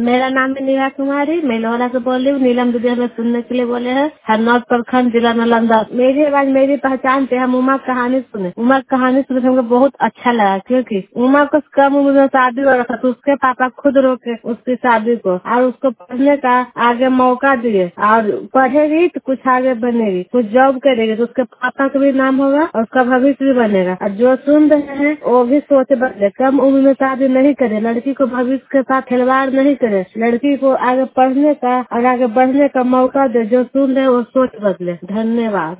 मेरा नाम है नेहा कुमारी, मैं लोहरा से बोल रही हूँ। नीलम दीदी हमें सुनने के लिए बोले हैं। हरनौत प्रखंड, जिला नालंदा। मेरी आवाज मेरी पहचान पे हम उमा कहानी सुने। उमा कहानी सुने हमको बहुत अच्छा लगा, क्योंकि उमा को कम उम्र में शादी हो रहा था, तो उसके पापा खुद रोके उसकी शादी को और उसको पढ़ने का आगे मौका दिए। और पढ़ेगी तो कुछ आगे बनेगी, कुछ जॉब करेगी तो उसके पापा का भी नाम होगा और उसका भविष्य भी बनेगा। और जो सुन रहे हैं वो भी सोच बदले, कम उम्र में शादी नहीं करे, लड़की को भविष्य के साथ खिलवाड़ नहीं करे, लड़की को आगे पढ़ने का और आगे बढ़ने का मौका दे। जो सुन रहे हैं वो सोच बदले। धन्यवाद।